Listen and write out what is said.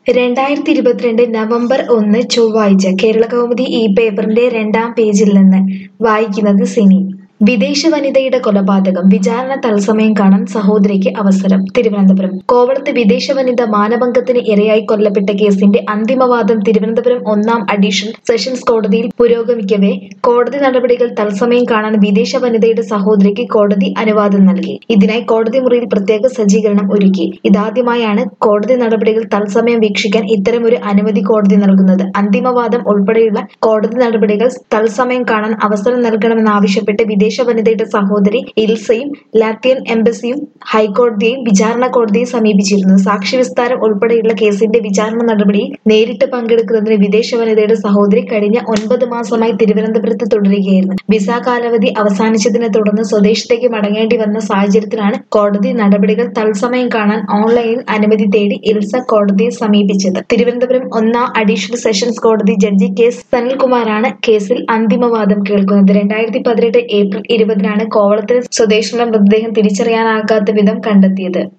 2022 November 1 ചൊവ്വാഴ്ച കേരളകൗമുദി ഈ പേപ്പറിന്റെ 2-ാം പേജിൽ നിന്ന് വായിക്കുന്നത് സിനി. വിദേശ വനിതയുടെ കൊലപാതകം വിചാരണ തത്സമയം കാണാൻ സഹോദരിക്ക് അവസരം. തിരുവനന്തപുരം കോവളത്ത് വിദേശ വനിത മാനഭംഗത്തിന് ഇരയായി കൊല്ലപ്പെട്ട കേസിന്റെ അന്തിമവാദം തിരുവനന്തപുരം 1-ാം അഡീഷണൽ സെഷൻസ് കോടതിയിൽ പുരോഗമിക്കവെ കോടതി നടപടികൾ തത്സമയം കാണാൻ വിദേശ വനിതയുടെ സഹോദരിക്ക് കോടതി അനുവാദം നൽകി. ഇതിനായി കോടതി മുറിയിൽ പ്രത്യേക സജ്ജീകരണം ഒരുക്കി. ഇതാദ്യമായാണ് കോടതി നടപടികൾ തത്സമയം വീക്ഷിക്കാൻ ഇത്തരമൊരു അനുമതി കോടതി നൽകുന്നത്. അന്തിമവാദം ഉൾപ്പെടെയുള്ള കോടതി നടപടികൾ തത്സമയം കാണാൻ അവസരം നൽകണമെന്നാവശ്യപ്പെട്ട് വിദേശ വനിതയുടെ സഹോദരി ഇൽസയും ലാത്വിയൻ എംബസിയും ഹൈക്കോടതിയെയും വിചാരണ കോടതിയെ സമീപിച്ചിരുന്നു. സാക്ഷി വിസ്താരം ഉൾപ്പെടെയുള്ള കേസിന്റെ വിചാരണ നടപടിയിൽ നേരിട്ട് പങ്കെടുക്കുന്നതിന് വിദേശ വനിതയുടെ സഹോദരി കഴിഞ്ഞ 9 മാസമായി തിരുവനന്തപുരത്ത് തുടരുകയായിരുന്നു. വിസ കാലാവധി അവസാനിച്ചതിനെ തുടർന്ന് സ്വദേശത്തേക്ക് മടങ്ങേണ്ടി വന്ന സാഹചര്യത്തിലാണ് കോടതി നടപടികൾ തത്സമയം കാണാൻ ഓൺലൈനിൽ അനുമതി തേടി ഇൽസ കോടതിയെ സമീപിച്ചത്. തിരുവനന്തപുരം 1-ാം അഡീഷണൽ സെഷൻസ് കോടതി ജഡ്ജി കെ സനൽകുമാറാണ് കേസിൽ അന്തിമവാദം കേൾക്കുന്നത്. 2018 ഏപ്രിൽ 20-നാണ് കോവളത്തെ സ്വദേശിയുടെ മൃതദേഹം തിരിച്ചറിയാനാകാത്ത വിധം കണ്ടെത്തിയത്.